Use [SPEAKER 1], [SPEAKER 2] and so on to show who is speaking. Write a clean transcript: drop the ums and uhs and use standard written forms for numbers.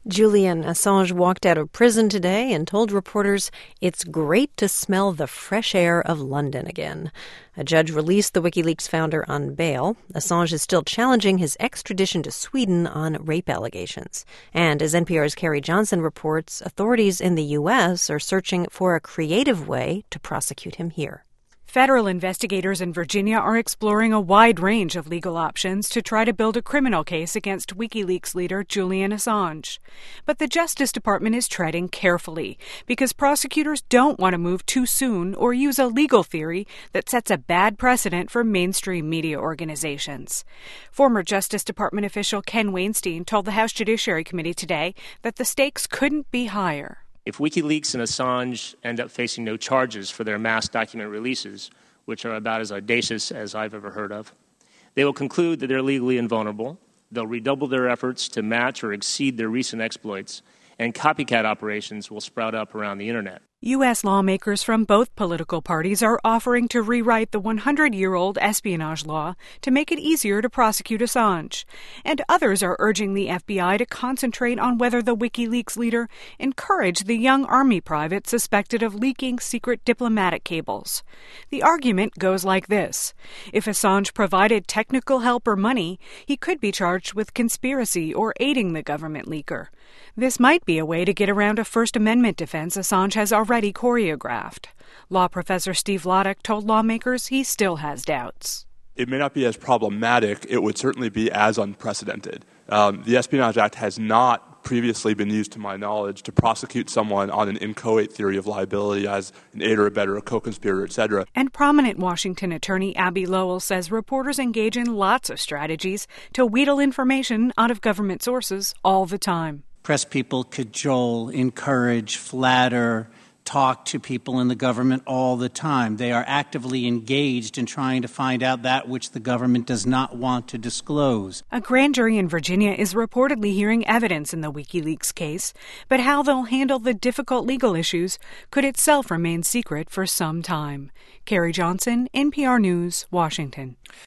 [SPEAKER 1] Julian Assange walked out of prison today and told reporters it's great to smell the fresh air of London again. A judge released the WikiLeaks founder on bail. Assange is still challenging his extradition to Sweden on rape allegations. And as NPR's Carrie Johnson reports, authorities in the U.S. are searching for a creative way to prosecute him here.
[SPEAKER 2] Federal investigators in Virginia are exploring a wide range of legal options to try to build a criminal case against WikiLeaks leader Julian Assange. But the Justice Department is treading carefully because prosecutors don't want to move too soon or use a legal theory that sets a bad precedent for mainstream media organizations. Former Justice Department official Ken Weinstein told the House Judiciary Committee today that the stakes couldn't be higher.
[SPEAKER 3] If WikiLeaks and Assange end up facing no charges for their mass document releases, which are about as audacious as I've ever heard of, they will conclude that they're legally invulnerable. They'll redouble their efforts to match or exceed their recent exploits, and copycat operations will sprout up around the Internet.
[SPEAKER 2] U.S. lawmakers from both political parties are offering to rewrite the 100-year-old espionage law to make it easier to prosecute Assange. And others are urging the FBI to concentrate on whether the WikiLeaks leader encouraged the young Army private suspected of leaking secret diplomatic cables. The argument goes like this. If Assange provided technical help or money, he could be charged with conspiracy or aiding the government leaker. This might be a way to get around a First Amendment defense Assange has already choreographed. Law professor Steve Loddick told lawmakers he still has doubts.
[SPEAKER 4] It may not be as problematic. It would certainly be as unprecedented. The Espionage Act has not previously been used, to my knowledge, to prosecute someone on an inchoate theory of liability as an aider, abettor, a co-conspirator, etc.
[SPEAKER 2] And prominent Washington attorney Abby Lowell says reporters engage in lots of strategies to wheedle information out of government sources all the time.
[SPEAKER 5] Press people cajole, encourage, flatter, talk to people in the government all the time. They are actively engaged in trying to find out that which the government does not want to disclose.
[SPEAKER 2] A grand jury in Virginia is reportedly hearing evidence in the WikiLeaks case, but how they'll handle the difficult legal issues could itself remain secret for some time. Carrie Johnson, NPR News, Washington.